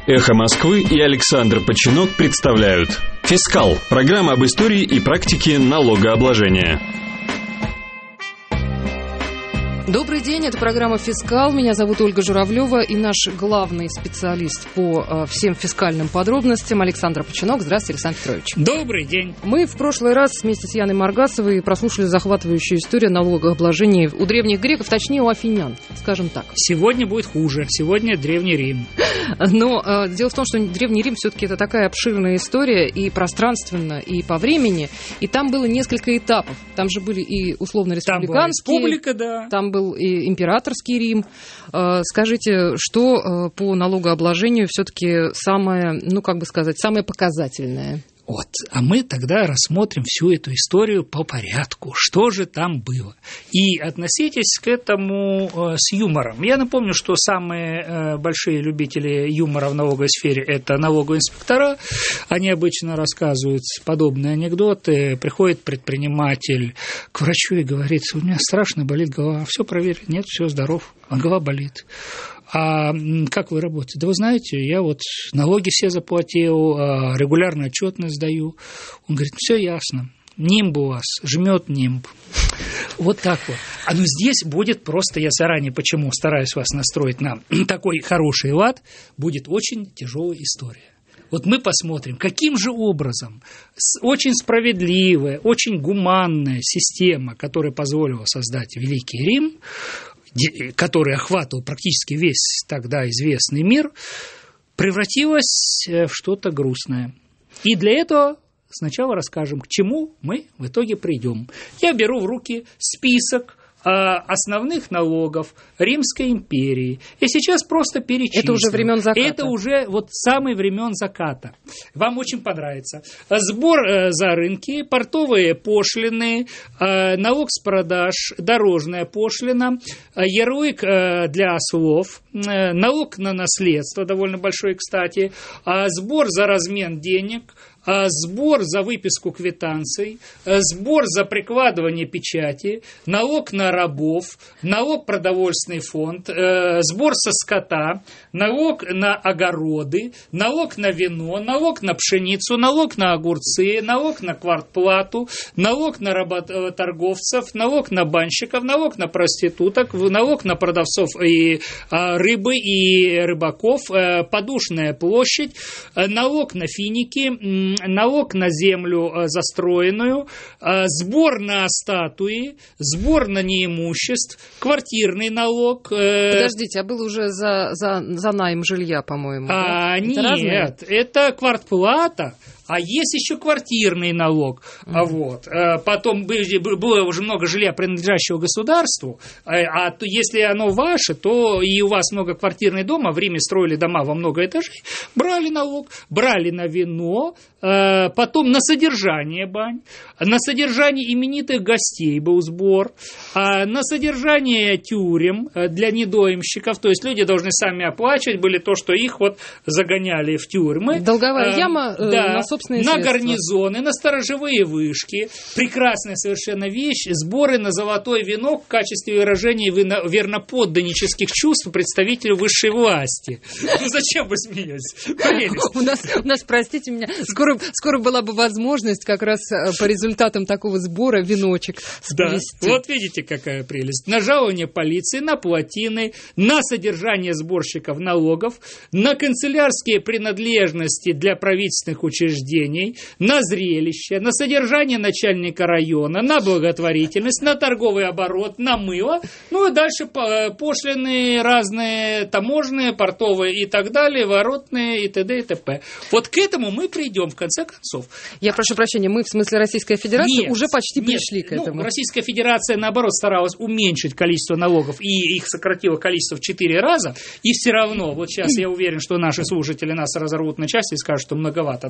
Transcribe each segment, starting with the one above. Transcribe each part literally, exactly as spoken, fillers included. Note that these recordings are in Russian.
«Эхо Москвы» и Александр Починок представляют «Фискал» – программа об истории и практике налогообложения. Добрый день, это программа «Фискал». Меня зовут Ольга Журавлева, и наш главный специалист по э, всем фискальным подробностям Александр Починок. Здравствуйте, Александр Петрович. Добрый день. Мы в прошлый раз вместе с Яной Маргасовой прослушали захватывающую историю налогообложения у древних греков, точнее у афинян, скажем так. Сегодня будет хуже. Сегодня Древний Рим. Но э, дело в том, что Древний Рим все-таки это такая обширная история и пространственно, и по времени. И там было несколько этапов. Там же были и условно-республиканские. Там была республика, да. Там был и императорский Рим. Скажите, что по налогообложению все-таки самое, ну, как бы сказать, самое показательное? Вот, а мы тогда рассмотрим всю эту историю по порядку, что же там было. И относитесь к этому э, с юмором. Я напомню, что самые э, большие любители юмора в налоговой сфере – это налоговые инспектора. Они обычно рассказывают подобные анекдоты. Приходит предприниматель к врачу и говорит: у меня страшно болит голова. Все проверить? Нет, все здоров, а голова болит. А как вы работаете? Да вы знаете, я вот налоги все заплатил, регулярно отчетность сдаю. Он говорит: все ясно, нимб у вас, жмет нимб. Вот так вот. А ну здесь будет просто, я заранее почему стараюсь вас настроить на такой хороший лад, будет очень тяжелая история. Вот мы посмотрим, каким же образом очень справедливая, очень гуманная система, которая позволила создать Великий Рим, который охватывал практически весь тогда известный мир, превратилась в что-то грустное. И для этого сначала расскажем, к чему мы в итоге придем. Я беру в руки список основных налогов Римской империи. И сейчас просто перечислю. Это уже времен заката. Это уже вот самый времен заката. Вам очень понравится. Сбор за рынки, портовые пошлины, налог с продаж, дорожная пошлина, ярлык для ослов, налог на наследство, довольно большой, кстати, сбор за размен денег, сбор за выписку квитанций, сбор за прикладывание печати, налог на рабов, налог продовольственный фонд, сбор со скота, налог на огороды, налог на вино, налог на пшеницу, налог на огурцы, налог на квартплату, налог на работорговцев, налог на банщиков, налог на проституток, налог на продавцов и рыбы и рыбаков, подушная площадь, налог на финики, налог на землю застроенную, сбор на статуи, сбор на неимуществ, квартирный налог. Подождите, а был уже за, за, за найм жилья, по-моему? А, да? Нет, это, разные? это квартплата. А есть еще квартирный налог. Mm-hmm. Вот. Потом было уже много жилья, принадлежащего государству. А то, если оно ваше, то и у вас многоквартирный дом, а в Риме строили дома во много этажей, брали налог, брали на вино, потом на содержание бань, на содержание именитых гостей был сбор, на содержание тюрем для недоимщиков, то есть люди должны сами оплачивать, были то, что их вот загоняли в тюрьмы. Долговая яма да. на собственные На средства. гарнизоны, на сторожевые вышки. Прекрасная совершенно вещь. Сборы на золотой венок в качестве выражения верноподданнических чувств представителю высшей власти. Ну зачем вы смеетесь? У нас, у нас, простите меня, скоро, скоро была бы возможность как раз по результатам такого сбора веночек сплести. Да, вот видите, какая прелесть. На жалование полиции, на плотины, на содержание сборщиков налогов, на канцелярские принадлежности для правительственных учреждений, на зрелище, на содержание начальника района, на благотворительность, на торговый оборот, на мыло, ну и дальше пошлины разные, таможенные, портовые и так далее, воротные и т.д. и т.п. Вот к этому мы придем в конце концов. Я прошу прощения, мы в смысле Российская Федерация нет, уже почти нет, пришли к этому. Ну, Российская Федерация, наоборот, старалась уменьшить количество налогов, и их сократило количество в четыре раза, и все равно, вот сейчас я уверен, что наши слушатели нас разорвут на части и скажут, что многовато налогов.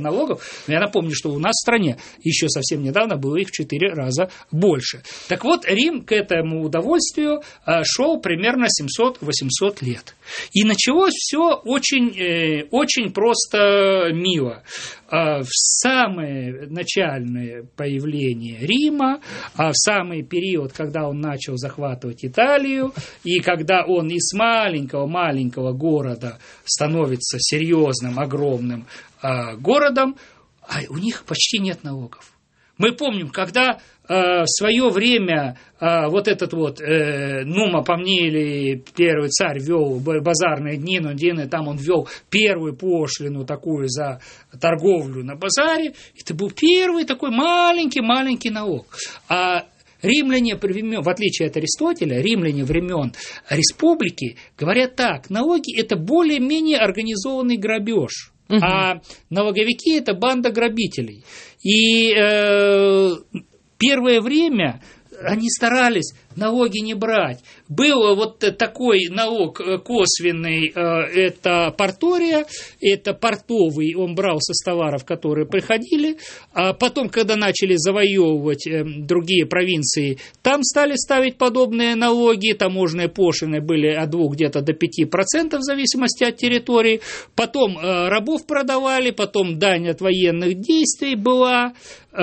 Но я напомню, что у нас в стране еще совсем недавно было их в четыре раза больше. Так вот, Рим к этому удовольствию шел примерно семьсот-восемьсот лет. И началось все очень, очень просто мило. В самое начальное появление Рима, в самый период, когда он начал захватывать Италию, и когда он из маленького-маленького города становится серьезным, огромным городом, у них почти нет налогов. Мы помним, когда в свое время вот этот вот Нума Помнили, первый царь, вел базарные дни, но дни, там он ввел первую пошлину такую за торговлю на базаре. Это был первый такой маленький-маленький налог. А римляне, в отличие от Аристотеля, римляне времен республики говорят так: налоги – это более-менее организованный грабеж. Угу. А налоговики – это банда грабителей. И э, первое время они старались налоги не брать. Был вот такой налог косвенный, это портория, это портовый, он брался с товаров, которые приходили, а потом, когда начали завоевывать другие провинции, там стали ставить подобные налоги, таможенные пошлины были от двух где-то до пяти процентов в зависимости от территории, потом рабов продавали, потом дань от военных действий была,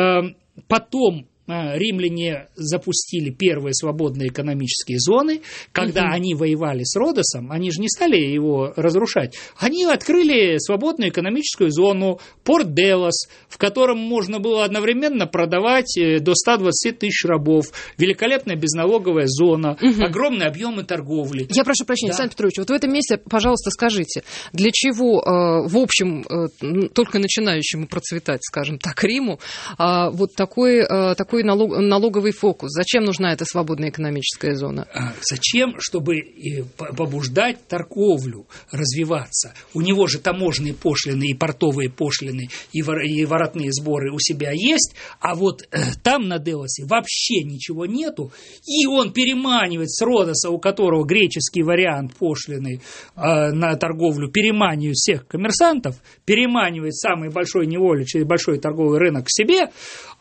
потом римляне запустили первые свободные экономические зоны, когда угу. они воевали с Родосом, они же не стали его разрушать, они открыли свободную экономическую зону Порт Делос, в котором можно было одновременно продавать до ста двадцати тысяч рабов, великолепная безналоговая зона, угу. огромные объемы торговли. Я прошу прощения, да. Александр Петрович, вот в этом месте, пожалуйста, скажите, для чего, в общем, только начинающему процветать, скажем так, Риму, вот такой, такой Налог, налоговый фокус. Зачем нужна эта свободная экономическая зона? Зачем? Чтобы побуждать торговлю развиваться. У него же таможенные пошлины и портовые пошлины и воротные сборы у себя есть, а вот там на Делосе вообще ничего нету, и он переманивает с Родоса, у которого греческий вариант пошлины на торговлю, переманивает всех коммерсантов, переманивает самый большой неволю через большой торговый рынок к себе,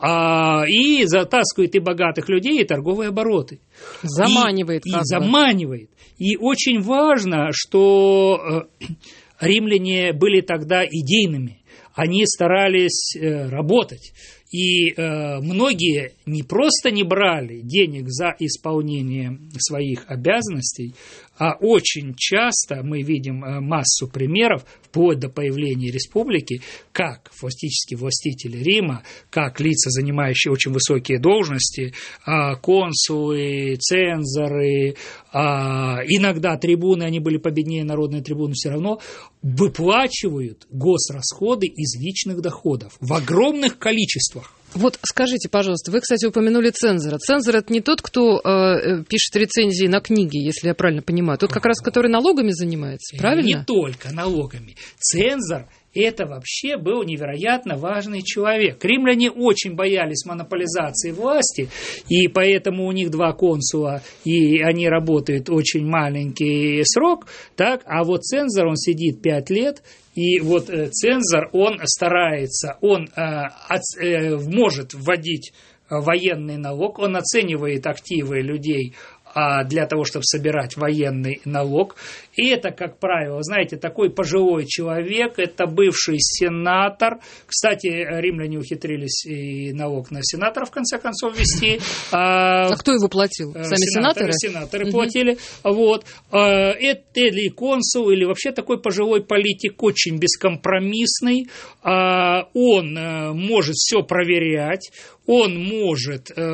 и затаскивает и богатых людей, и торговые обороты. Заманивает. И, и заманивает. И очень важно, что римляне были тогда идейными. Они старались работать. И э, многие не просто не брали денег за исполнение своих обязанностей, а очень часто мы видим массу примеров, вплоть до появления республики, как фактически властители Рима, как лица, занимающие очень высокие должности, э, консулы, цензоры, э, иногда трибуны, они были победнее народные трибуны, все равно выплачивают госрасходы из личных доходов в огромных количествах. Вот скажите, пожалуйста, вы, кстати, упомянули цензора. Цензор – это не тот, кто э, пишет рецензии на книги, если я правильно понимаю. Тот как раз, который налогами занимается, правильно? Не только налогами. Цензор – это вообще был невероятно важный человек. Римляне очень боялись монополизации власти, и поэтому у них два консула, и они работают очень маленький срок, так? А вот цензор, он сидит пять лет, и вот э, цензор, он старается, он э, от, э, может вводить военный налог, он оценивает активы людей а, для того, чтобы собирать военный налог. И это, как правило, знаете, такой пожилой человек, это бывший сенатор. Кстати, римляне ухитрились и налог на сенатора, в конце концов, ввести. А, а кто его платил? Сами сенаторы? Сенаторы, сенаторы угу. платили. Вот. Это или консул, или вообще такой пожилой политик, очень бескомпромиссный. Он может все проверять. Он может э,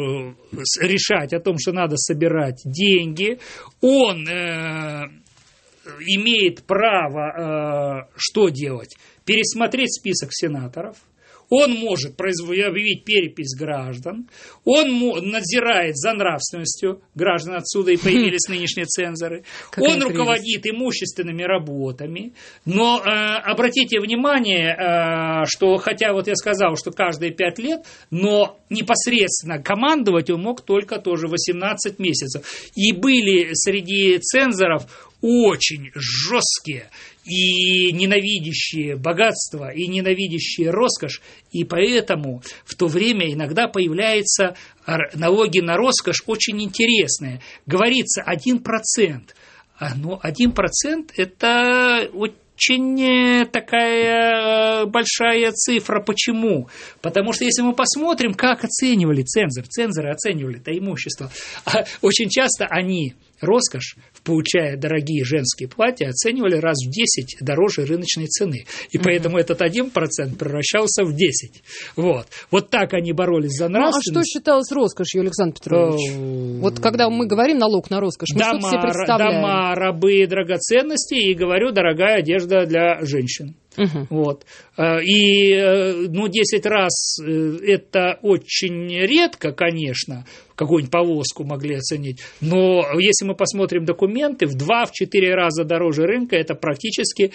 решать о том, что надо собирать деньги. Он э, имеет право э, что делать? Пересмотреть список сенаторов. Он может объявить перепись граждан, он надзирает за нравственностью граждан, отсюда и появились нынешние цензоры, он руководит имущественными работами, но э, обратите внимание, э, что хотя вот я сказал, что каждые пять лет, но непосредственно командовать он мог только тоже восемнадцать месяцев. И были среди цензоров очень жесткие и ненавидящие богатство, и ненавидящие роскошь, и поэтому в то время иногда появляются налоги на роскошь очень интересные. Говорится один процент, но один процент это очень такая большая цифра. Почему? Потому что если мы посмотрим, как оценивали цензор, цензоры оценивали это имущество, очень часто они роскошь, получая дорогие женские платья, оценивали раз в десять дороже рыночной цены. И поэтому mm-hmm. этот один процент превращался в десять. Вот. Вот так они боролись за нравственность. Ну, а что считалось роскошью, Александр Петрович? Oh. Вот когда мы говорим налог на роскошь, мы дома, что себе представляем? Дома, рабы, драгоценности и, говорю, дорогая одежда для женщин. Uh-huh. Вот. И, ну, десять раз это очень редко, конечно, какую-нибудь повозку могли оценить, но если мы посмотрим документы, в два-четыре раза дороже рынка, это практически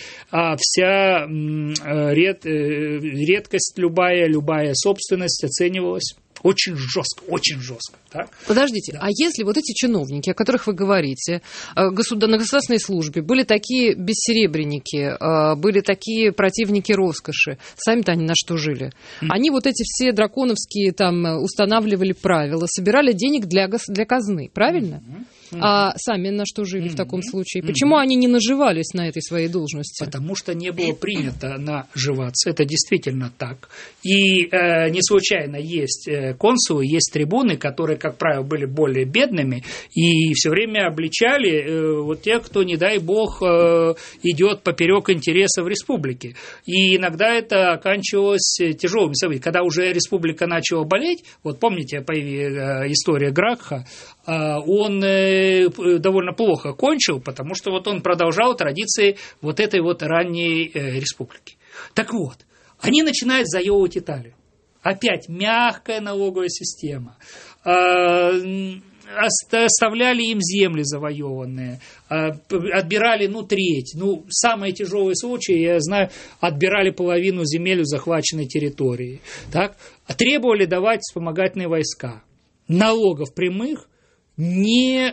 вся ред, редкость любая, любая собственность оценивалась. Очень жестко, очень жестко. Так? Подождите, да. А если вот эти чиновники, о которых вы говорите, на государственной службе, были такие бессеребренники, были такие противники роскоши, сами-то они на что жили? Mm. Они вот эти все драконовские там устанавливали правила, собирали денег для, для казны, правильно? Mm-hmm. А сами на что жили mm-hmm. в таком случае? Почему mm-hmm. они не наживались на этой своей должности? Потому что не было принято наживаться. Это действительно так. И э, не случайно есть консулы, есть трибуны, которые, как правило, были более бедными и все время обличали э, вот тех, кто, не дай бог, э, идет поперек интересов республики. И иногда это оканчивалось тяжелыми событиями. Когда уже республика начала болеть, вот помните появилась история Гракха, э, он э, довольно плохо кончил, потому что вот он продолжал традиции вот этой вот ранней э, республики. Так вот, они начинают заёбывать Италию. Опять мягкая налоговая система. Оставляли им земли завоеванные, отбирали, ну, треть. Ну, самые тяжелые случаи, я знаю, отбирали половину земель у захваченной территории. Так? Требовали давать вспомогательные войска. Налогов прямых не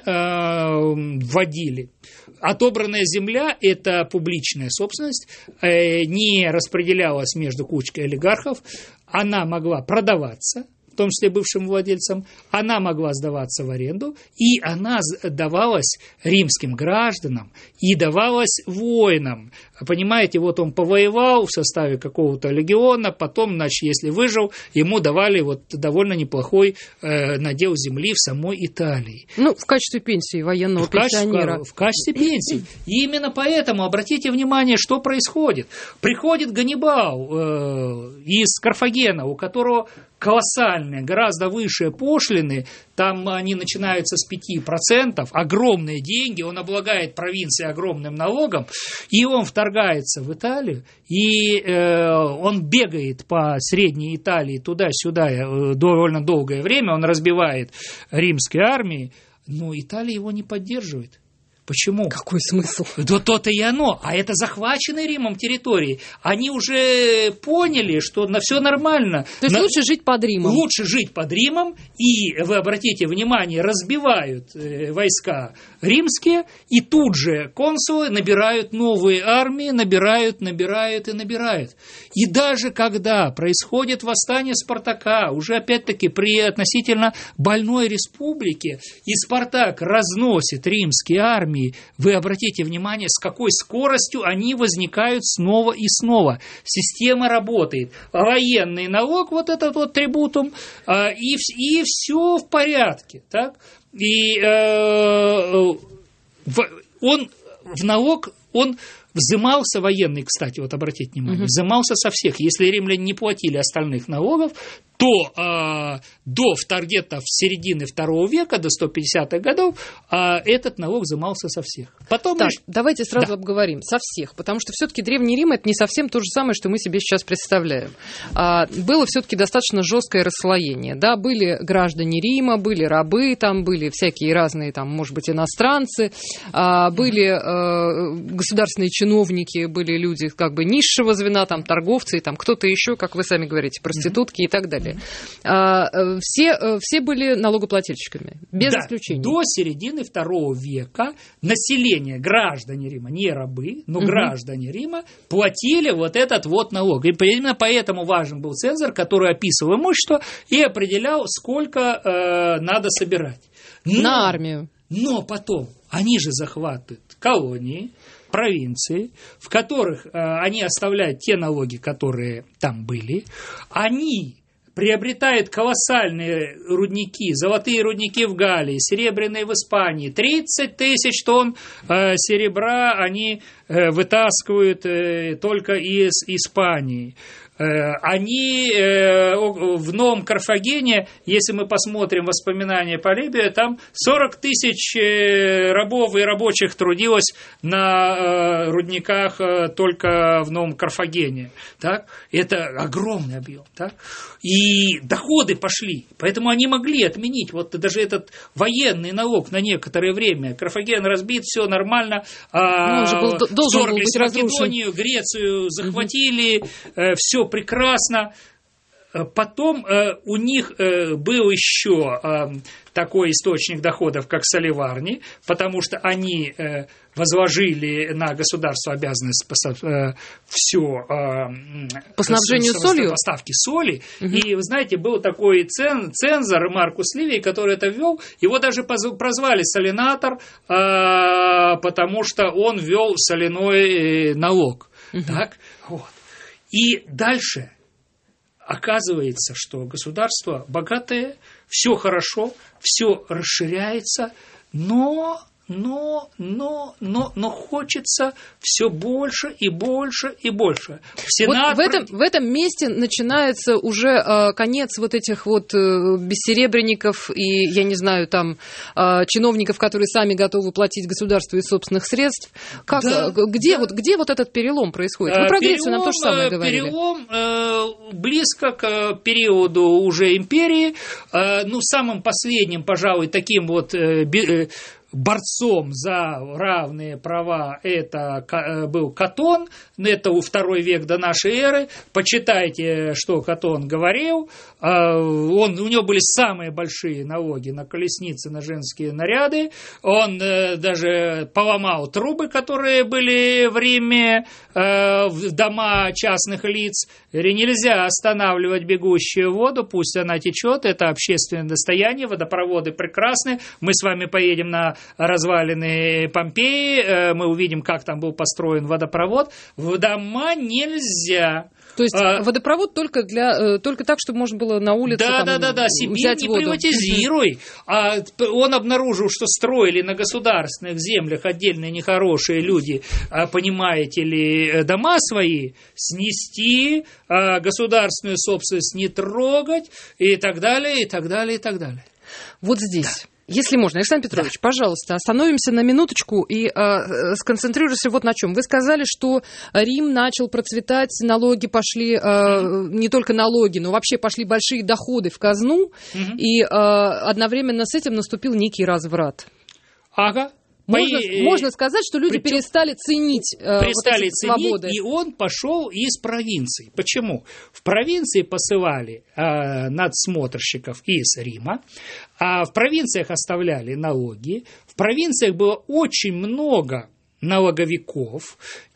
э, вводили. Отобранная земля – это публичная собственность, э, не распределялась между кучкой олигархов, она могла продаваться, в том числе бывшим владельцам, она могла сдаваться в аренду, и она давалась римским гражданам и давалась воинам. Понимаете, вот он повоевал в составе какого-то легиона, потом, значит, если выжил, ему давали вот довольно неплохой э, надел земли в самой Италии. Ну, в качестве пенсии военного в пенсионера. Качестве, в качестве пенсии. И именно поэтому обратите внимание, что происходит. Приходит Ганнибал э, из Карфагена, у которого колоссальные, гораздо выше пошлины, там они начинаются с пяти процентов, огромные деньги, он облагает провинции огромным налогом, и он вторгается в Италию, и э, он бегает по Средней Италии туда-сюда э, довольно долгое время, он разбивает римские армии, но Италия его не поддерживает. Почему? Какой смысл? Да то-то и оно. А это захваченные Римом территории. Они уже поняли, что на все нормально. То есть на... лучше жить под Римом. Лучше жить под Римом. И, вы обратите внимание, разбивают э, войска римские. И тут же консулы набирают новые армии, набирают, набирают и набирают. И даже когда происходит восстание Спартака, уже опять-таки при относительно больной республике, и Спартак разносит римские армии, вы обратите внимание, с какой скоростью они возникают снова и снова. Система работает. Военный налог, вот этот вот трибутум, и, и все в порядке. Так? И э, в, он в налог, он взымался военный, кстати, вот обратите внимание, угу. взымался со всех. Если римляне не платили остальных налогов, то э, до где-то в середины второго века, до сто пятидесятых годов, э, этот налог взымался со всех. Потом так, лишь... давайте сразу да. обговорим. Со всех. Потому что все-таки Древний Рим – это не совсем то же самое, что мы себе сейчас представляем. А, было все-таки достаточно жесткое расслоение. Да, были граждане Рима, были рабы, там были всякие разные, там, может быть, иностранцы, а, были а, государственные чиновники, чиновники были люди как бы низшего звена, там торговцы, и там кто-то еще, как вы сами говорите, проститутки mm-hmm. и так далее. А, все, все были налогоплательщиками, без да, исключения. До середины второго века население, граждане Рима, не рабы, но mm-hmm. граждане Рима платили вот этот вот налог. И именно поэтому важен был цензор, который описывал имущество и определял, сколько э, надо собирать. Но, на армию. Но потом они же захватывают колонии, провинции, в которых э, они оставляют те налоги, которые там были. Они приобретают колоссальные рудники, золотые рудники в Галлии, серебряные в Испании. тридцать тысяч тонн э, серебра они э, вытаскивают э, только из Испании. Они в Новом Карфагене, если мы посмотрим воспоминания Полибия, там сорок тысяч рабов и рабочих трудилось на рудниках только в Новом Карфагене. Так? Это огромный объем. Так? И доходы пошли, поэтому они могли отменить вот даже этот военный налог на некоторое время. Карфаген разбит, все нормально, ну, уже был, должен был быть Македонию, Грецию захватили, угу. все прекрасно. Потом э, у них э, был еще э, такой источник доходов, как соливарни, потому что они э, возложили на государство обязанность э, все э, по снабжению с, солью, поставки соли. Угу. И вы знаете, был такой цен, цензор Маркус Ливий, который это ввел. Его даже прозвали солинатор, э, потому что он ввел соляной налог. Угу. Так? Вот. И дальше оказывается, что государство богатое, все хорошо, все расширяется, но, но, но, но, но хочется все больше и больше и больше. Сенат... Вот в, этом, в этом месте начинается уже э, конец вот этих вот э, бессеребренников и, я не знаю, там, э, чиновников, которые сами готовы платить государству из собственных средств. Как, да, где, да. Вот, где вот этот перелом происходит? Вы про Грецию нам то же самое говорили. Перелом э, близко к периоду уже империи. Э, ну, самым последним, пожалуй, таким вот... Э, э, борцом за равные права это был Катон, это второй век до нашей эры. Почитайте, что Катон говорил. Он, у него были самые большие налоги на колесницы, на женские наряды. Он даже поломал трубы, которые были в Риме, в дома частных лиц. Нельзя останавливать бегущую воду, пусть она течет, это общественное достояние, водопроводы прекрасны. Мы с вами поедем на развалины Помпеи, мы увидим, как там был построен водопровод. В дома нельзя. То есть а, водопровод только, для, только так, чтобы можно было на улице да, там, да, да, да. взять не воду. Приватизируй. А он обнаружил, что строили на государственных землях отдельные нехорошие люди, понимаете ли, дома свои, снести, государственную собственность не трогать и так далее, и так далее, и так далее. Вот здесь... Да. Если можно, Александр Петрович, да. пожалуйста, остановимся на минуточку и э, сконцентрируемся вот на чем. Вы сказали, что Рим начал процветать, налоги пошли, э, не только налоги, но вообще пошли большие доходы в казну, угу. и э, одновременно с этим наступил некий разврат. Ага. Можно, По... можно сказать, что люди Причем... перестали ценить э, перестали вот эти ценить, свободы. И он пошел из провинции. Почему? В провинции посылали э, надсмотрщиков из Рима, а в провинциях оставляли налоги. В провинциях было очень много налоговиков.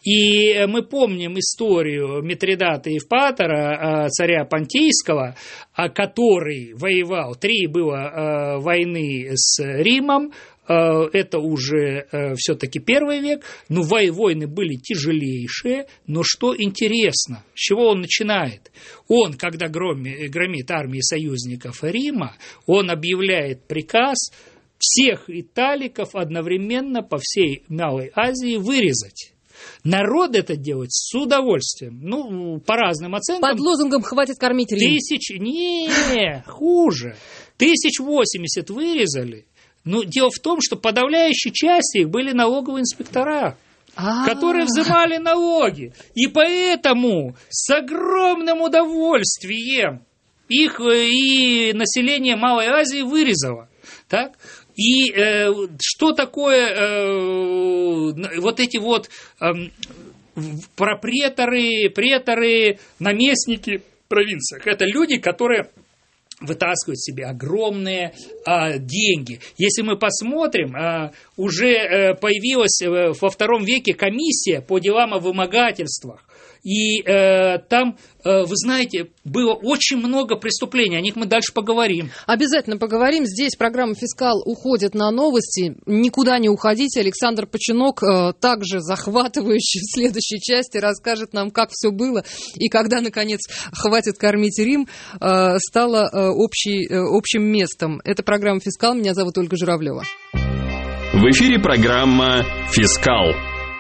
И мы помним историю Митридата Евпатора, царя Понтийского, который воевал, три было войны с Римом. Это уже э, все-таки первый век, но войны были тяжелейшие, но что интересно, с чего он начинает? Он, когда громит, громит армии союзников Рима, он объявляет приказ всех италиков одновременно по всей Малой Азии вырезать. Народ это делает с удовольствием. Ну, по разным оценкам. Под лозунгом «хватит кормить Рим». Тысяч... Не, хуже. Тысяч восемьдесят вырезали. Но дело в том, что подавляющей частью их были налоговые инспектора, А-а-а. которые взимали налоги. И поэтому с огромным удовольствием их и население Малой Азии вырезало. Так? И э, что такое э, вот эти вот э, пропреторы, преторы, наместники в провинциях? Это люди, которые вытаскивают себе огромные а, деньги. Если мы посмотрим, а, уже а, появилась а, во втором веке комиссия по делам о вымогательствах. И э, там, э, вы знаете, было очень много преступлений, о них мы дальше поговорим. Обязательно поговорим. Здесь программа «Фискал» уходит на новости. Никуда не уходите. Александр Починок э, также захватывающий в следующей части расскажет нам, как все было и когда, наконец, «Хватит кормить Рим» э, стало э, общей, э, общим местом. Это программа «Фискал». Меня зовут Ольга Журавлева. В эфире программа «Фискал».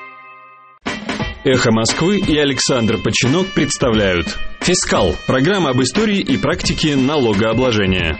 «Эхо Москвы» и Александр Починок представляют «Фискал» – программа об истории и практике налогообложения.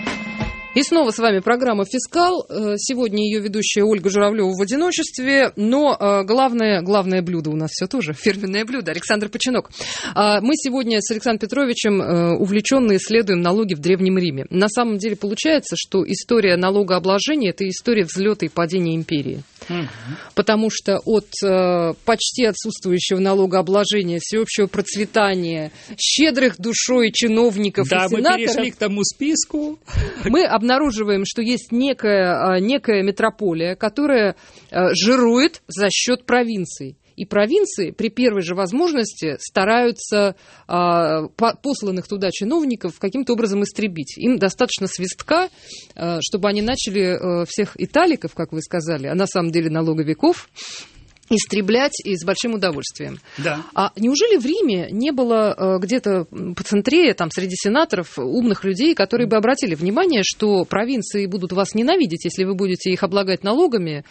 И снова с вами программа «Фискал». Сегодня ее ведущая Ольга Журавлева в одиночестве, но главное, главное блюдо у нас все тоже, фирменное блюдо, Александр Починок. Мы сегодня с Александром Петровичем увлеченно исследуем налоги в Древнем Риме. На самом деле получается, что история налогообложения – это история взлета и падения империи. Угу. Потому что от э, почти отсутствующего налогообложения, всеобщего процветания, щедрых душой чиновников да, и сенаторов... Да, мы перешли к тому списку. Мы обнаруживаем, что есть некая, некая метрополия, которая э, жирует за счет провинций. И провинции при первой же возможности стараются а, по, посланных туда чиновников каким-то образом истребить. Им достаточно свистка, а, чтобы они начали а, всех италиков, как вы сказали, а на самом деле налоговиков, истреблять и с большим удовольствием. Да. А неужели в Риме не было э, где-то по центре, там, среди сенаторов, умных людей, которые бы обратили внимание, что провинции будут вас ненавидеть, если вы будете их облагать налогами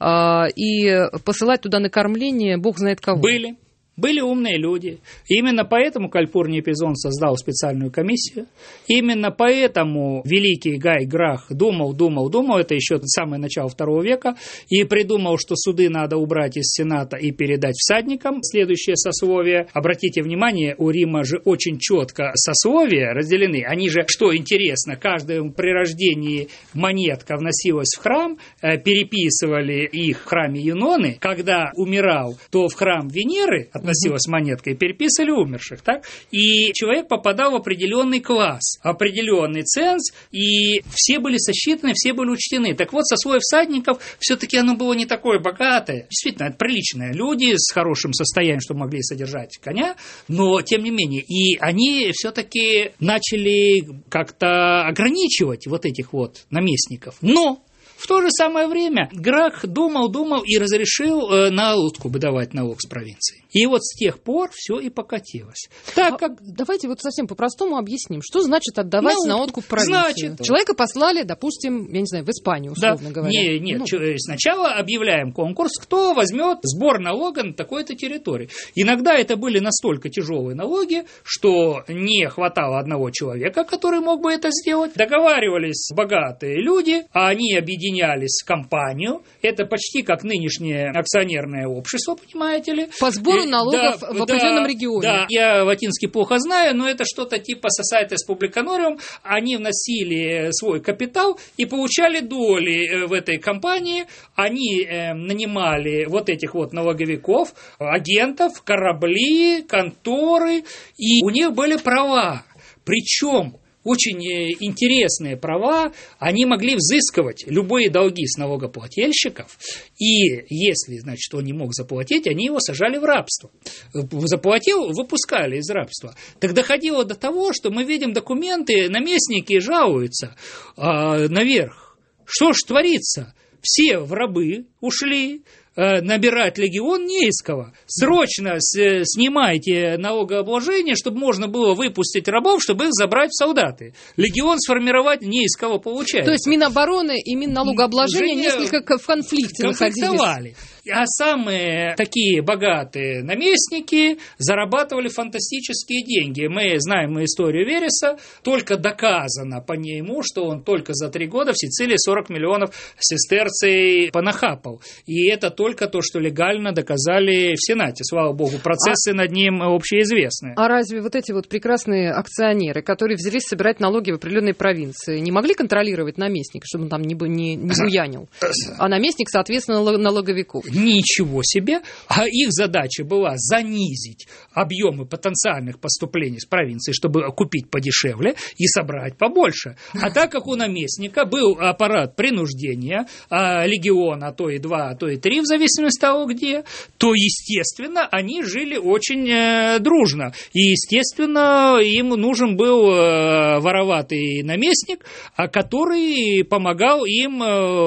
э, и посылать туда на кормление бог знает кого? Были. Были умные люди. Именно поэтому Кальпурний Пизон создал специальную комиссию. Именно поэтому великий Гай Грах думал, думал, думал, это еще самое начало второго века, и придумал, что суды надо убрать из Сената и передать всадникам. Следующее сословие. Обратите внимание, у Рима же очень четко сословия разделены. Они же, что интересно, каждому при рождении монетка вносилась в храм, переписывали их в храме Юноны. Когда умирал, то в храм Венеры относилась монетка, и переписывали умерших, так? И человек попадал в определенный класс, определенный ценз, и все были сосчитаны, все были учтены. Так вот, сословие всадников все-таки оно было не такое богатое. Действительно, это приличные люди с хорошим состоянием, что могли содержать коня, но тем не менее, и они все-таки начали как-то ограничивать вот этих вот наместников. Но в то же самое время Грах думал, думал и разрешил э, на утку выдавать налог с провинции. И вот с тех пор все и покатилось. Так а, как... Давайте вот совсем по-простому объясним, что значит отдавать на утку в провинцию. Значит, человека послали, допустим, я не знаю, в Испанию, условно да, говоря. Не, нет, ну. Сначала объявляем конкурс, кто возьмет сбор налога на такой-то территории. Иногда это были настолько тяжелые налоги, что не хватало одного человека, который мог бы это сделать. Договаривались богатые люди, а они объединялись объединялись в компанию. Это почти как нынешнее акционерное общество, понимаете ли. По сбору налогов да, в определенном да, регионе. Да, я латинский плохо знаю, но это что-то типа Societas Publicanorum. Они вносили свой капитал и получали доли в этой компании. Они э, нанимали вот этих вот налоговиков, агентов, корабли, конторы, и у них были права. Причем очень интересные права, они могли взыскивать любые долги с налогоплательщиков, и если, значит, он не мог заплатить, они его сажали в рабство. Заплатил, выпускали из рабства. Так доходило до того, что мы видим документы, наместники жалуются э, наверх. Что ж творится? Все в рабы ушли, набирать легион не из кого. Срочно с, снимайте налогообложение, чтобы можно было выпустить рабов, чтобы их забрать в солдаты. Легион сформировать не из кого получается. То есть Минобороны и Минналогообложения не... несколько в конфликте находились. А самые такие богатые наместники зарабатывали фантастические деньги. Мы знаем историю Вереса, только доказано по нему, что он только за три года в Сицилии сорок миллионов сестерций понахапал. И это только то, что легально доказали в Сенате. Слава богу, процессы а... над ним общеизвестны. А разве вот эти вот прекрасные акционеры, которые взялись собирать налоги в определенной провинции, не могли контролировать наместника, чтобы он там не, не, не буянил? А наместник, соответственно, налоговиков. Ничего себе! А их задача была занизить объемы потенциальных поступлений с провинции, чтобы купить подешевле и собрать побольше. А так как у наместника был аппарат принуждения, легион, а то и два, а то и три, в зависимости от того, где, то, естественно, они жили очень э, дружно. И, естественно, им нужен был э, вороватый наместник, который помогал им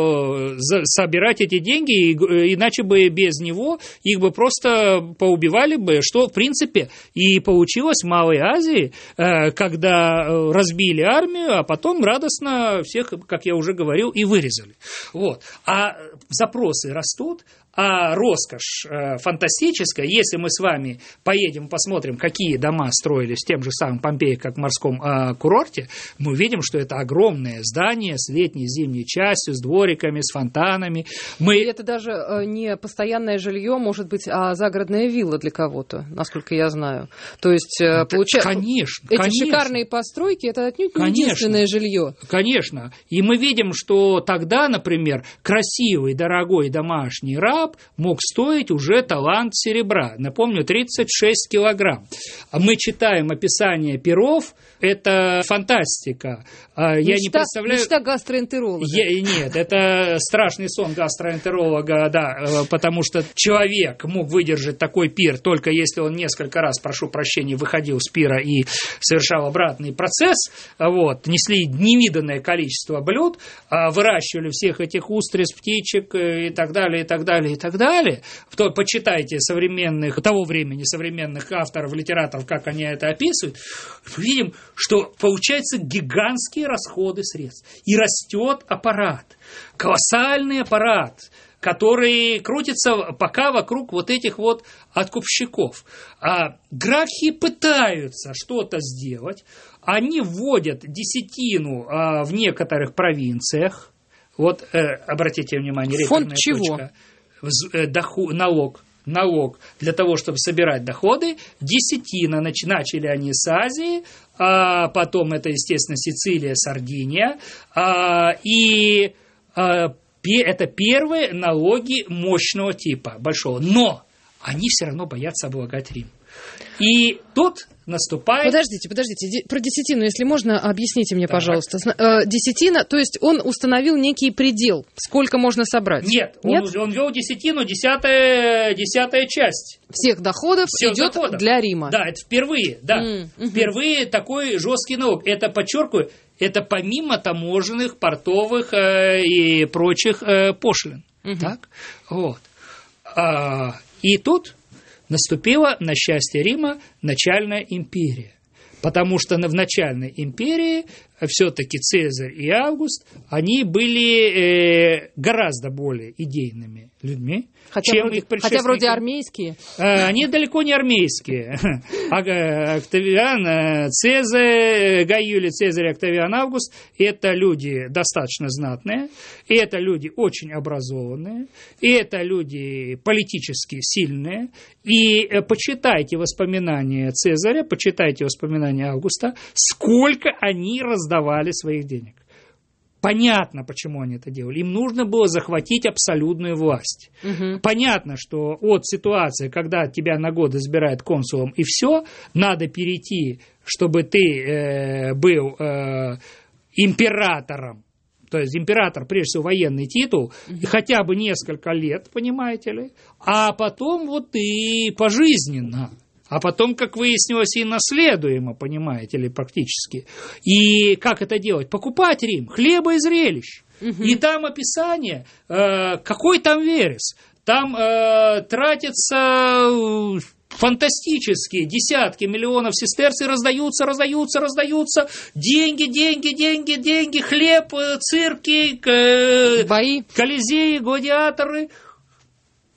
э, за, собирать эти деньги, и, иначе бы без него их бы просто поубивали бы, что, в принципе, и получилось в Малой Азии, э, когда разбили армию, а потом радостно всех, как я уже говорил, и вырезали. Вот. А запросы растут, а роскошь э, фантастическая. Если мы с вами поедем, посмотрим, какие дома строились в тем же самом Помпеи, как в морском э, курорте, мы увидим, что это огромное здание с летней, зимней частью, с двориками, с фонтанами. Мы... Это даже э, не постоянное жилье, может быть, а загородная вилла для кого-то, насколько я знаю. То есть, э, получается, конечно, эти конечно. шикарные постройки, это отнюдь не конечно. единственное жилье. Конечно. И мы видим, что тогда, например, красивый, дорогой домашний раб мог стоить уже талант серебра. Напомню, тридцать шесть килограмм. Мы читаем описание перов, это фантастика. Я мечта, не представляю... Мечта гастроэнтеролога. Я, нет, это страшный сон гастроэнтеролога, да, потому что человек мог выдержать такой пир, только если он несколько раз, прошу прощения, выходил с пира и совершал обратный процесс. Вот, несли невиданное количество блюд, выращивали всех этих устриц, птичек и так далее, и так далее, и так далее. Почитайте современных, того времени современных авторов, литераторов, как они это описывают. Мы видим, что получаются гигантские расходы средств. И растет аппарат, колоссальный аппарат, который крутится пока вокруг вот этих вот откупщиков. А графи пытаются что-то сделать. Они вводят десятину а, в некоторых провинциях. Вот, э, обратите внимание, фонд чего? Точка. Доху, налог. Налог для того, чтобы собирать доходы. Десятина начали они с Азии, а потом это, естественно, Сицилия, Сардиния. А, и а, это первые налоги мощного типа, большого. Но они все равно боятся облагать Рим. И тут наступает... Подождите, подождите, про десятину, если можно, объясните мне, так. пожалуйста. Десятина, то есть он установил некий предел, сколько можно собрать? Нет, Нет? Он, он ввел десятину, десятая, десятая часть. Всех доходов Всех идет доходов. Для Рима. Да, это впервые, да. Mm-hmm. Впервые такой жесткий налог. Это, подчеркиваю, это помимо таможенных, портовых э, и прочих э, пошлин. Mm-hmm. Так? Вот. А, и тут... наступила, на счастье Рима, начальная империя. Потому что в начальной империи все-таки Цезарь и Август, они были э, гораздо более идейными людьми, хотя чем вроде, их предшественники. Хотя вроде армейские. Э, они далеко не армейские. Октавиан, Цезарь, Гай Юлий Цезарь, Октавиан Август – это люди достаточно знатные, и это люди очень образованные, и это люди политически сильные. И почитайте воспоминания Цезаря, почитайте воспоминания Августа, сколько они раздавали своих денег. Понятно, почему они это делали. Им нужно было захватить абсолютную власть. Угу. Понятно, что от ситуации, когда тебя на год избирают консулом и все, надо перейти, чтобы ты э, был э, императором. То есть император, прежде всего, военный титул, и хотя бы несколько лет, понимаете ли, а потом вот и пожизненно. А потом, как выяснилось, и наследуемо, понимаете ли, практически. И как это делать? Покупать Рим, хлеба и зрелищ. Угу. И там описание, э, какой там Верес. Там э, тратятся фантастические десятки миллионов сестерций, раздаются, раздаются, раздаются. Деньги, деньги, деньги, деньги, хлеб, цирки, э, бои, колизеи, гладиаторы.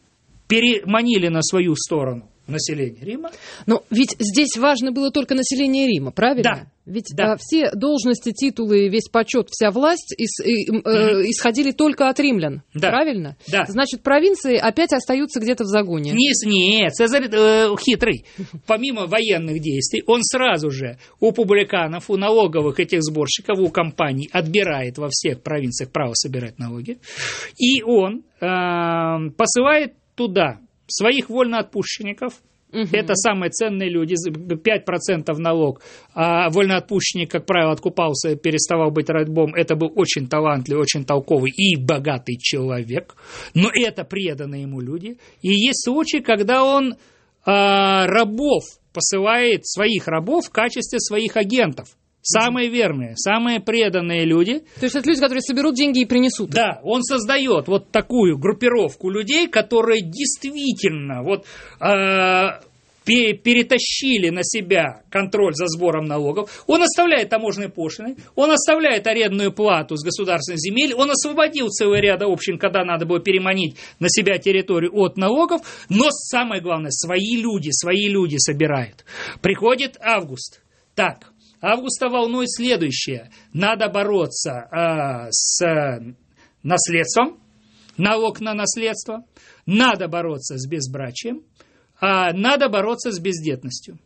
переманили на свою сторону население Рима. Но ведь здесь важно было только население Рима, правильно? Да. Ведь да. а, все должности, титулы, весь почет, вся власть ис, и, э, mm-hmm. исходили только от римлян, да. правильно? Да. Значит, провинции опять остаются где-то в загоне. Нет, нет, Цезарь э, хитрый. Помимо военных действий, он сразу же у публиканов, у налоговых этих сборщиков, у компаний отбирает во всех провинциях право собирать налоги. И он э, посылает туда своих вольноотпущенников. Угу. Это самые ценные люди, пять процентов налог, а вольноотпущенник, как правило, откупался, переставал быть рабом. Это был очень талантливый, очень толковый и богатый человек, но это преданные ему люди. И есть случаи, когда он а, рабов посылает, своих рабов в качестве своих агентов. Самые верные, самые преданные люди. То есть это люди, которые соберут деньги и принесут. Да, он создает вот такую группировку людей, которые действительно вот, э, перетащили на себя контроль за сбором налогов. Он оставляет таможенные пошлины, он оставляет арендную плату с государственных земель, он освободил целый ряд общин, когда надо было переманить на себя территорию от налогов, но самое главное, свои люди, свои люди собирают. Приходит Август. Так. Августа волнует следующее. Надо бороться э, с наследством, налог на наследство, надо бороться с безбрачием, э, надо бороться с бездетностью.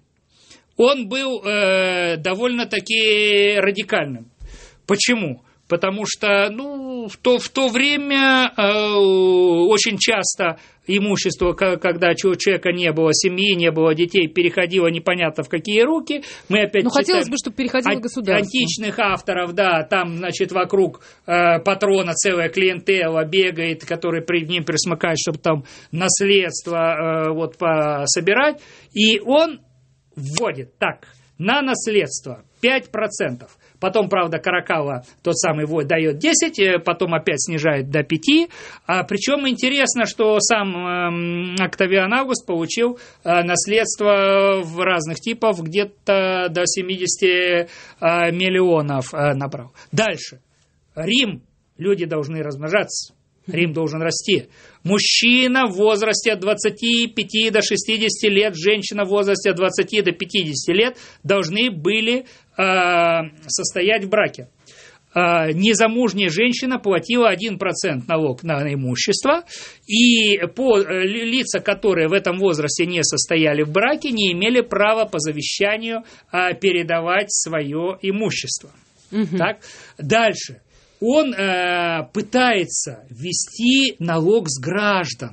Он был э, довольно-таки радикальным. Почему? Потому что ну, в, то, в то время э, очень часто имущество, когда у человека не было семьи, не было детей, переходило непонятно в какие руки. Мы опять ну, хотелось бы, чтобы переходило ан- государство. Античных авторов, да, там, значит, вокруг э, патрона целая клиентела бегает, который при ним присмыкает, чтобы там наследство э, вот, собирать. И он вводит так, на наследство пять процентов. Потом, правда, Каракалла, тот самый вой, дает десять, потом опять снижает до пяти. А, причем интересно, что сам э, Октавиан Август получил э, наследство в разных типах, где-то до семьдесят э, миллионов э, набрал. Дальше. Рим. Люди должны размножаться. Рим должен расти. Мужчина в возрасте от двадцати пяти до шестидесяти лет, женщина в возрасте от двадцати до пятидесяти лет должны были э, состоять в браке. Э, незамужняя женщина платила один процент налог на имущество, и по, э, лица, которые в этом возрасте не состояли в браке, не имели права по завещанию э, передавать свое имущество. Угу. Так? Дальше. Он э, пытается ввести налог с граждан.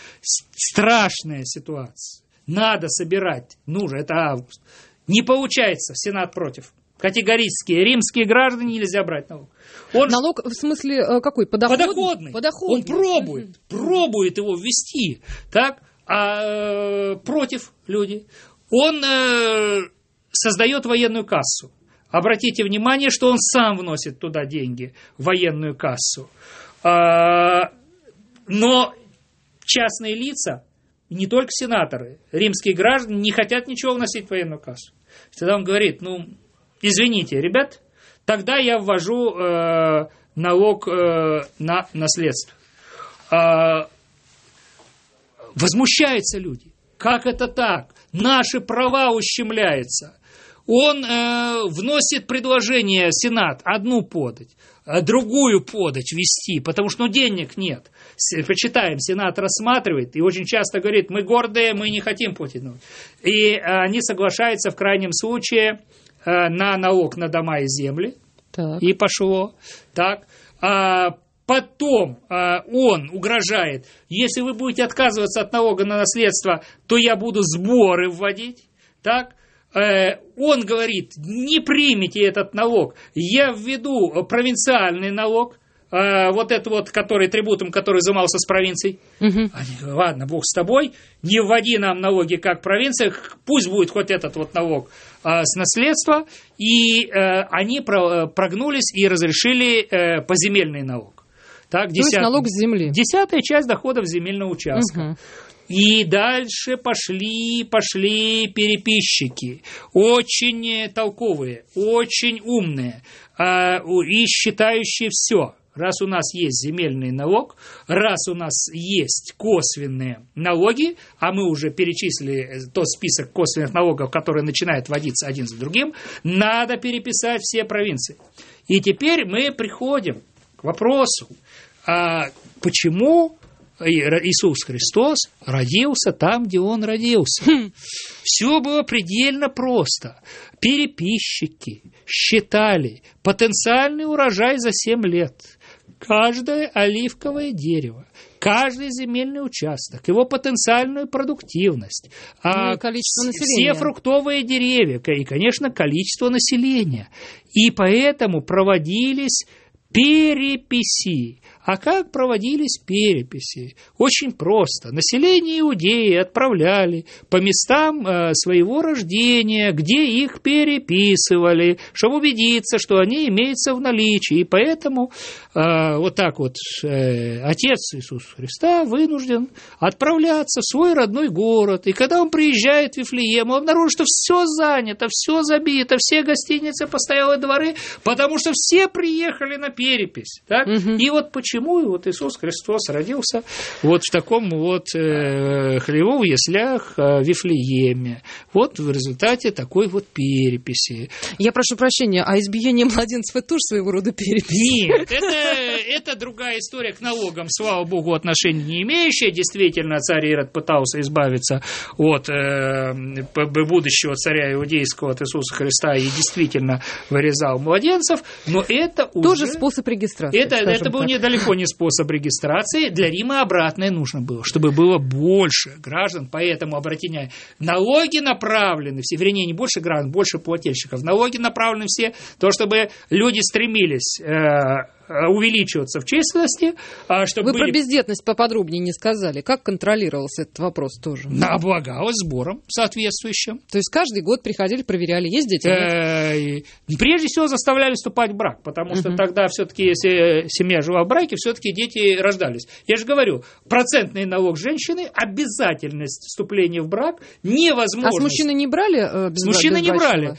Страшная ситуация. Надо собирать. Ну же, это Август. Не получается. Сенат против. Категорически. Римские граждане нельзя брать налог. Он налог в смысле какой? Подоходный? Подоходный. Подоходный. Он пробует. Mm-hmm. Пробует его ввести. Так? А э, против люди. Он э, создает военную кассу. Обратите внимание, что он сам вносит туда деньги, в военную кассу. Но частные лица, не только сенаторы, римские граждане не хотят ничего вносить в военную кассу. Тогда он говорит, ну, извините, ребят, тогда я ввожу э, налог э, на наследство. Э, возмущаются люди. Как это так? Наши права ущемляются. Он э, вносит предложение, Сенат, одну подать, другую подать вести, потому что ну, денег нет. Почитаем, Сенат рассматривает и очень часто говорит, мы гордые, мы не хотим платить налог. И э, они соглашаются в крайнем случае э, на налог на дома и земли. Так. И пошло. Так. А потом э, он угрожает, если вы будете отказываться от налога на наследство, то я буду сборы вводить. Так. Он говорит, не примите этот налог, я введу провинциальный налог, вот это вот, который трибутом, который взимался с провинций. Угу. Они говорят, ладно, Бог с тобой, не вводи нам налоги как в провинциях, пусть будет хоть этот вот налог с наследства. И они прогнулись и разрешили поземельный налог. Так, десят... То есть налог с земли. Десятая часть доходов земельного участка. Угу. И дальше пошли, пошли переписчики, очень толковые, очень умные и считающие все. раз у нас есть земельный налог, раз у нас есть косвенные налоги, а мы уже перечислили тот список косвенных налогов, которые начинают вводиться один за другим, надо переписать все провинции. И теперь мы приходим к вопросу, а почему Иисус Христос родился там, где Он родился? Хм. Все было предельно просто. Переписчики считали потенциальный урожай за семь лет. Каждое оливковое дерево, каждый земельный участок, его потенциальную продуктивность, ну, количество населения, все фруктовые деревья и, конечно, количество населения. И поэтому проводились переписи. А как проводились переписи? Очень просто. Население Иудеи отправляли по местам э, своего рождения, где их переписывали, чтобы убедиться, что они имеются в наличии. И поэтому э, вот так вот э, Отец Иисуса Христа вынужден отправляться в свой родной город. И когда он приезжает в Вифлеем, он обнаружит, что все занято, все забито, все гостиницы, постоялые дворы, потому что все приехали на перепись. Так? Угу. И вот почему Почему вот Иисус Христос родился вот в таком вот э, хлеву в яслях э, в Вифлееме, вот в результате такой вот переписи. Я прошу прощения, а избиение младенцев – это тоже своего рода перепись? Нет, это, это другая история к налогам, слава Богу, отношения не имеющая. Действительно, царь Ирод пытался избавиться от э, будущего царя иудейского, от Иисуса Христа, и действительно вырезал младенцев, но это уже… Тоже способ регистрации. Это, это был недалеко не способ регистрации. Для Рима обратное нужно было, чтобы было больше граждан. Поэтому, обратите внимание, налоги направлены все, вернее, не больше граждан, больше плательщиков. Налоги направлены все, то, чтобы люди стремились э, увеличиваться в численности. Чтобы Вы были... про бездетность поподробнее не сказали. Как контролировался этот вопрос тоже? Облагалось сбором соответствующим. То есть каждый год приходили, проверяли, есть дети? Нет? Прежде всего заставляли вступать в брак, потому что тогда все-таки, если семья жила в браке, все-таки дети рождались. Я же говорю, процентный налог женщины, обязательность вступления в брак, невозможно. А с мужчины не брали? Без с мужчины не брали,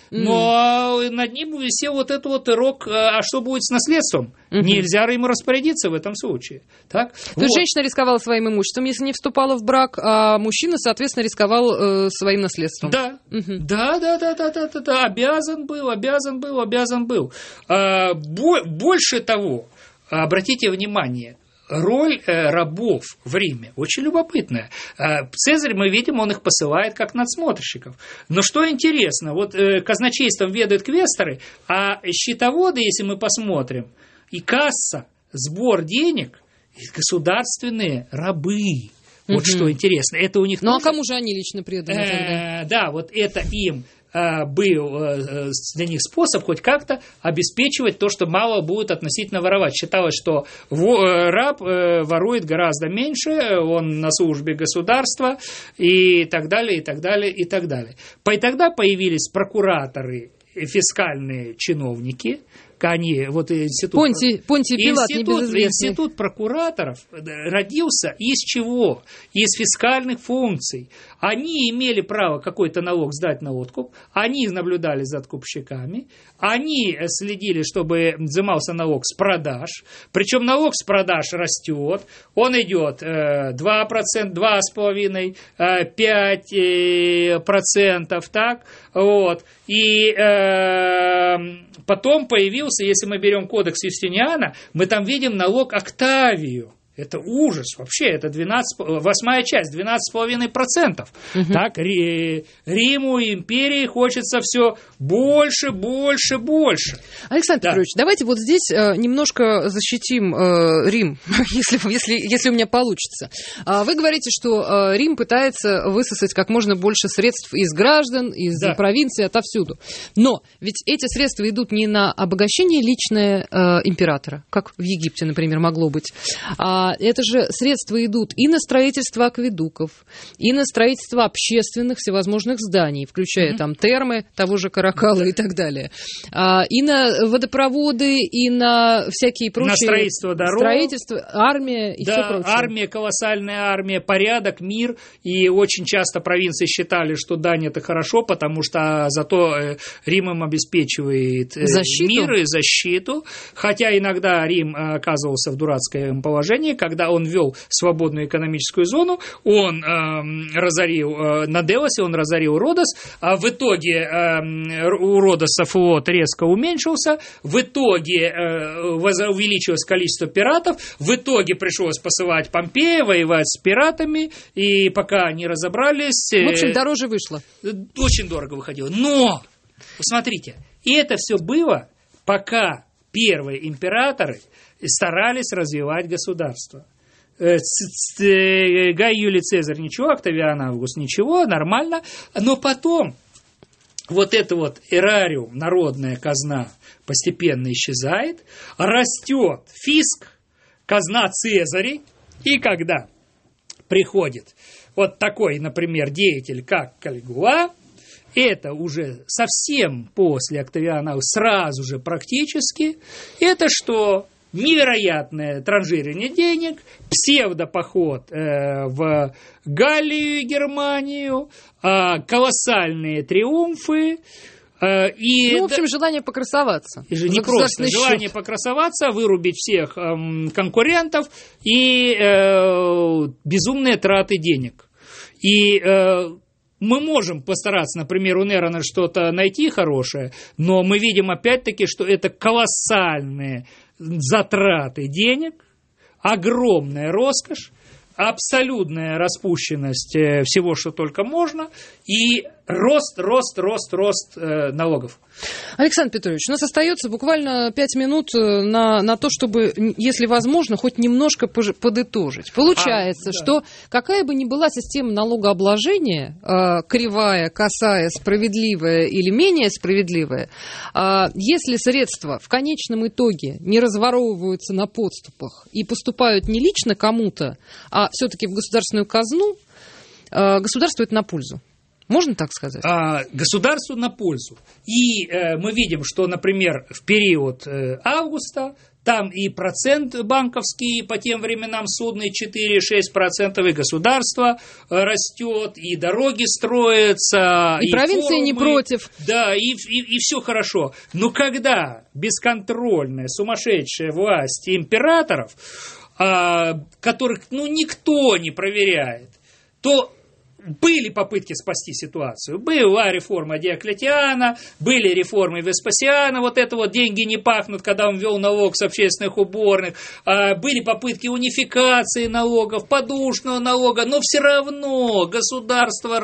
но над ним висел вот этот вот рок, а что будет с наследством? Угу. Нельзя ему распорядиться в этом случае. Так? То вот. есть женщина рисковала своим имуществом, если не вступала в брак, а мужчина, соответственно, рисковал э, своим наследством. Да. Угу. да, да, да, да, да, да, да, обязан был, обязан был, обязан был. А, бо- больше того, обратите внимание, роль э, рабов в Риме очень любопытная. Э, Цезарь, мы видим, он их посылает как надсмотрщиков. Но что интересно, вот э, казначейством ведают квесторы, а счетоводы, если мы посмотрим, и касса, сбор денег, государственные рабы. Вот угу. что интересно. Это у них ну тоже... а кому же они лично преданы тогда? Э, да, вот это им э, был э, для них способ хоть как-то обеспечивать то, что мало будет относительно воровать. Считалось, что во, э, раб э, ворует гораздо меньше, он на службе государства и так далее, и так далее, и так далее. И тогда появились прокураторы, фискальные чиновники. Они, вот институт, Понтий, Понтий Пилат, институт, небезызвестный. Институт прокураторов родился из чего? Из фискальных функций. Они имели право какой-то налог сдать на откуп, они наблюдали за откупщиками, они следили, чтобы взимался налог с продаж, причем налог с продаж растет, он идет два процента, два с половиной, пять процентов, так, вот, и э, потом появился, если мы берем кодекс Юстиниана, мы там видим налог Октавию. Это ужас вообще, это двенадцать, восьмая часть, двенадцать с половиной процентов. Угу. Так, Риму, империи хочется все больше, больше, больше. Александр да. Петрович, давайте вот здесь немножко защитим Рим, если, если, если у меня получится. Вы говорите, что Рим пытается высосать как можно больше средств из граждан, из да. провинции, отовсюду. Но ведь эти средства идут не на обогащение личное императора, как в Египте, например, могло быть, а Это же средства идут и на строительство акведуков, и на строительство общественных всевозможных зданий, включая mm-hmm. там термы того же Каракала и так далее, и на водопроводы, и на всякие прочие... На строительство дорог. Строительство, армия и да, все прочее. Армия, колоссальная армия, порядок, мир, и очень часто провинции считали, что дань это хорошо, потому что зато Рим им обеспечивает защиту. Мир и защиту, хотя иногда Рим оказывался в дурацком положении, когда он ввел свободную экономическую зону, он э, разорил э, на Делосе, он разорил Родос, а в итоге э, у Родоса флот резко уменьшился, в итоге э, увеличилось количество пиратов, в итоге пришлось посылать Помпея, воевать с пиратами, и пока не разобрались... В общем, дороже вышло. Очень дорого выходило. Но, посмотрите, и это все было, пока первые императоры старались развивать государство. Гай Юлий Цезарь ничего, Октавиан Август ничего, нормально, но потом вот это вот эрариум, народная казна, постепенно исчезает, растет фиск, казна Цезарей, и когда приходит вот такой, например, деятель, как Калигула, это уже совсем после Октавиана, сразу же практически, это что? Невероятное транжирение денег, псевдопоход э, в Галлию и Германию, э, колоссальные триумфы. Э, и ну, в общем, желание покрасоваться. И же не просто желание счет. покрасоваться, вырубить всех э, конкурентов и э, безумные траты денег. И... Э, мы можем постараться, например, у Нерона что-то найти хорошее, но мы видим опять-таки, что это колоссальные затраты денег, огромная роскошь, абсолютная распущенность всего, что только можно, и рост, рост, рост, рост э, налогов. Александр Петрович, у нас остается буквально пять минут на, на то, чтобы, если возможно, хоть немножко подытожить. Получается, а, да. что какая бы ни была система налогообложения, э, кривая, косая, справедливая или менее справедливая, э, если средства в конечном итоге не разворовываются на подступах и поступают не лично кому-то, а все-таки в государственную казну, э, государству это на пользу. Можно так сказать? А, государству на пользу. И э, мы видим, что, например, в период э, августа там и процент банковский по тем временам судный четыре-шесть процентов, и государство э, растет, и дороги строятся, и, и провинции форумы, не против. Да, и, и, и все хорошо. Но когда бесконтрольная, сумасшедшая власть императоров, э, которых ну, никто не проверяет, то были попытки спасти ситуацию. Была реформа Диоклетиана, были реформы Веспасиана, вот это вот деньги не пахнут, когда он ввел налог с общественных уборных, были попытки унификации налогов, подушного налога, но все равно государство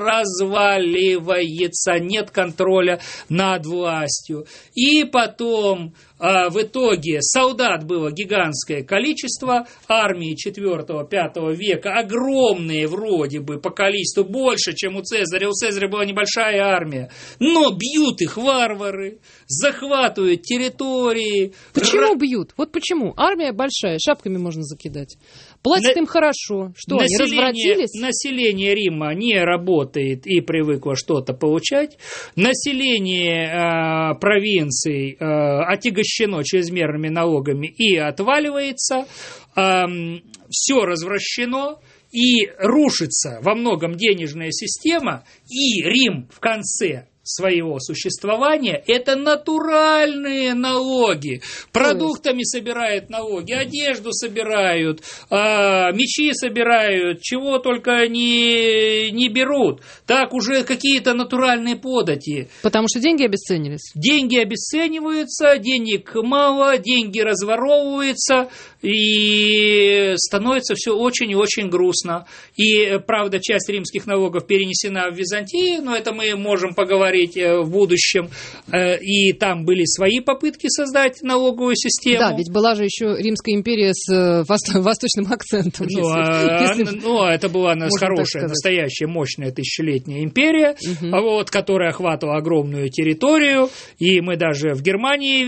разваливается, нет контроля над властью. И потом... В итоге солдат было гигантское количество, армии четвёртого-пятого века, огромные вроде бы по количеству, больше, чем у Цезаря. У Цезаря была небольшая армия, но бьют их варвары, захватывают территории. Почему Ра... бьют? Вот почему? Армия большая, шапками можно закидать. Платят На... им хорошо. Что, население, они развратились? Население Рима не работает и привыкло что-то получать. Население э, провинций э, отягощено чрезмерными налогами и отваливается. Э, все развращено. И рушится во многом денежная система. И Рим в конце своего существования, это натуральные налоги. Продуктами собирают налоги, одежду собирают, э, мечи собирают, чего только не, не берут. Так уже какие-то натуральные подати. Потому что деньги обесценились. Деньги обесцениваются, денег мало, деньги разворовываются, и становится все очень и очень грустно. И, правда, часть римских налогов перенесена в Византию, но это мы можем поговорить построить в будущем, и там были свои попытки создать налоговую систему. Да, ведь была же еще Римская империя с восточным акцентом. Ну, если, если... ну это была хорошая, настоящая, мощная тысячелетняя империя, угу. вот, которая охватывала огромную территорию, и мы даже в Германии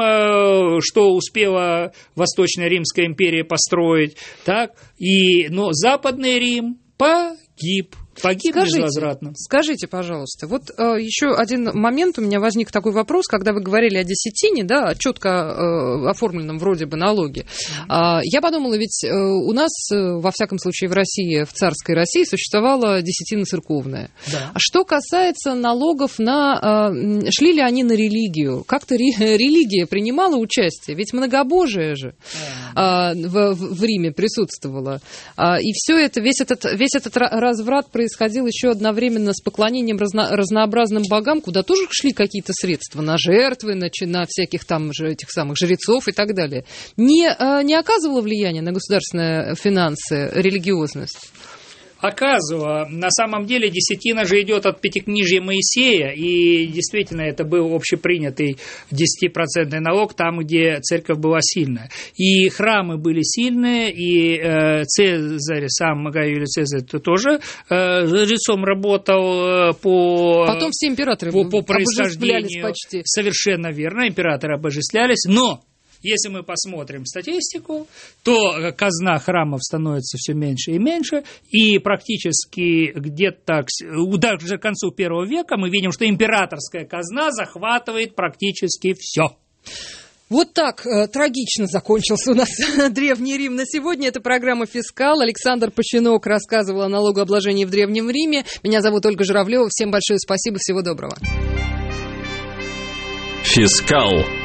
видим, что успела Восточная Римская империя построить, так, и, но Западный Рим погиб. Погиб скажите, безвозвратно. Скажите, пожалуйста, вот э, еще один момент, у меня возник такой вопрос, когда вы говорили о десятине, да, о четко э, оформленном вроде бы налоге. Mm-hmm. Э, я подумала, ведь э, у нас, э, во всяком случае, в России, в царской России, существовала десятина церковная. Да. А что касается налогов на... Э, шли ли они на религию? Как-то ре, религия принимала участие? Ведь многобожие же mm-hmm. э, в, в Риме присутствовало. Э, и все это, весь этот, весь этот разврат происходил происходил еще одновременно с поклонением разно, разнообразным богам, куда тоже шли какие-то средства на жертвы, на, на всяких там же этих самых жрецов и так далее. Не, не оказывало влияния на государственные финансы религиозность? Оказывается, на самом деле десятина же идет от пятикнижья Моисея, и действительно это был общепринятый десятипроцентный налог там, где церковь была сильная. И храмы были сильные, и э, Цезарь, сам Гай Юлий Цезарь тоже э, жрецом работал по... Потом все императоры по, по обожествлялись почти. Совершенно верно, императоры обожествлялись, но... Если мы посмотрим статистику, то казна храмов становится все меньше и меньше, и практически где-то даже к концу первого века мы видим, что императорская казна захватывает практически все. Вот так э, трагично закончился у нас Древний Рим на сегодня. Это программа «Фискал». Александр Починок рассказывал о налогообложении в Древнем Риме. Меня зовут Ольга Журавлева. Всем большое спасибо. Всего доброго. «Фискал».